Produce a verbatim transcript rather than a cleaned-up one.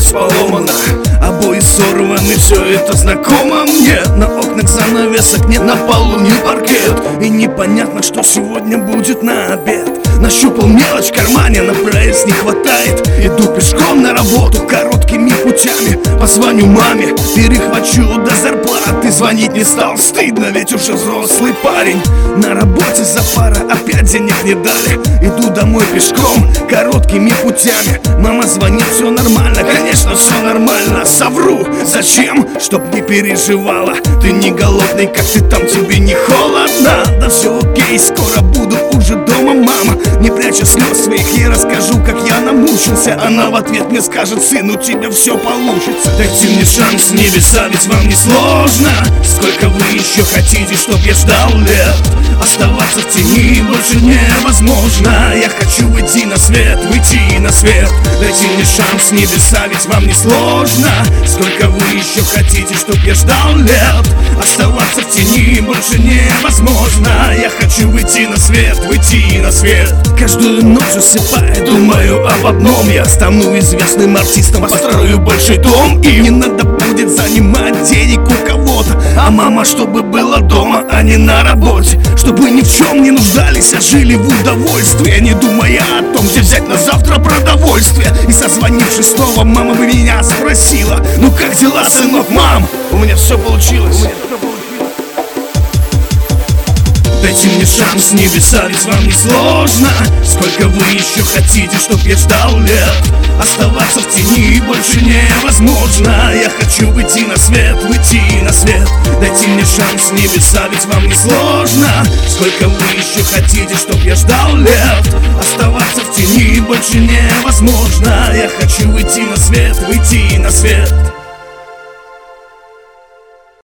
здесь поломано, обои сорваны, все это знакомо мне. На окнах занавесок нет, на полу не паркет, и непонятно, что сегодня будет на обед. Нащупал мелочь в кармане, на проезд не хватает. Иду пешком на работу короткими путями. Позвоню маме, перехвачу до зарплаты. Звонить не стал, стыдно, ведь уже взрослый парень. На работе за пара, опять денег не дали. Иду домой пешком, короткими путями. Мама звонит, все нормально, конечно, все нормально. Совру, зачем? Чтоб не переживала. Ты не голодный, как ты там, тебе не холодно? Да все окей, скоро буду уже дома, мама. Не пряча слез своих, я расскажу, как я намучился. Она в ответ мне скажет: сын, у тебя все получится. Дайте мне шанс, небеса, ведь вам не сложно. Сколько вы еще хотите, чтоб я ждал лет? Оставаться в тени больше невозможно. Я хочу выйти на свет, выйти на свет. Дайте мне шанс, небеса, ведь вам не сложно. Сколько вы еще хотите, чтоб я ждал лет? Оставаться в тени больше невозможно. Я хочу выйти на свет, выйти на свет. Каждую ночь засыпая, думаю об одном: я стану известным артистом, построю большой дом, и не надо будет занимать денег у кого-то. А мама, чтобы была дома, а не на работе, чтобы ни в чем не нуждались, а жили в удовольствии, не думая о том, где взять на завтра продовольствие. И созвонившись снова, мама бы меня спросила: ну как дела, сынок? Мам, у меня все получилось. Дайте мне шанс, небеса, ведь вам не сложно. Сколько вы еще хотите, чтоб я ждал лет? Оставаться в тени больше невозможно. Я хочу выйти на свет, выйти на свет. Дайте мне шанс, небеса, ведь вам не сложно. Сколько вы еще хотите, чтоб я ждал лет? Оставаться в тени больше невозможно. Я хочу выйти на свет, выйти на свет.